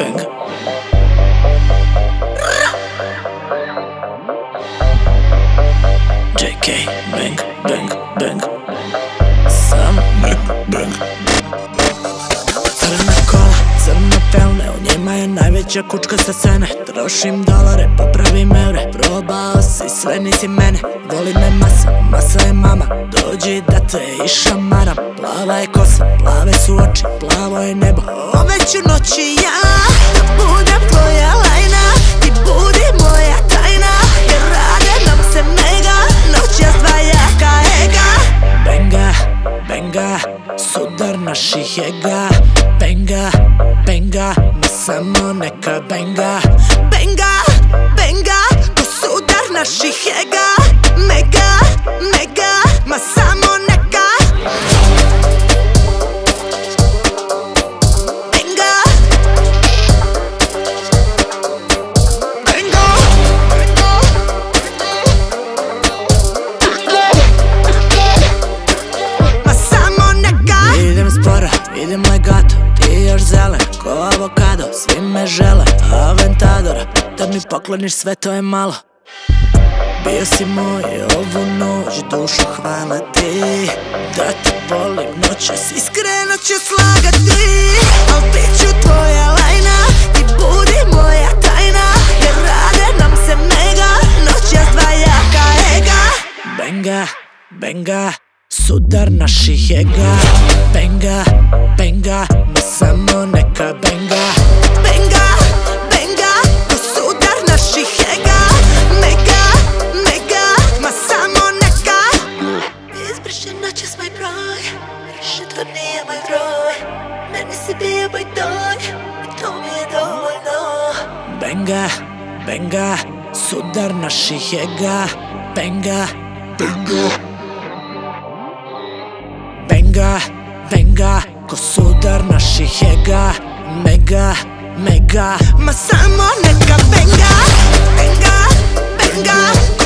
bang. JK, bang, bang, bang. Sam bang. Crna kola, crne pelne, u njima je najveća kučka sa scene. Trošim dolare pa pravim evre, probao si sve nisi mene. Voli me masa, masa je mama, dođi da te išamaram. Plava je kosa, plave su oči, plavo je nebo. Ove ću noći ja da budem tvoja lajna, ti budi moja tajna, jer rade nam se mega, noćas dva jaka ega. Benga, benga, sudar naših ega. Benga, benga, ma samo neka benga. Benga, benga, ko sudar naših ega. Mega, mega, ma samo neka. Benga, benga, ma samo neka. Idem sporo, idem legato, ti još zelen ko avokado, svi me žele, Aventadora, da mi pokloniš sve to je malo. Bio si moj ovu noć, dušu hvala ti, da te volim noćas, iskreno ću slagati. Al bit ću tvoja lajna, ti budi moja tajna, jer rade nam se mega, noćas dva jaka ega. Benga, benga, sudar naših ega. Benga, benga, ma samo neka benga. Benga, benga, ko sudar naših ega. Mega, mega, ma samo neka. Izbriši noćas moj broj, više to nije moj broj. Meni si bio moj doj, i to mi je dovoljno. Benga, benga, sudar naših ega. Benga, benga, benga, benga, ko sudar naših ega. Mega, mega, ma samo neka benga. Benga, benga,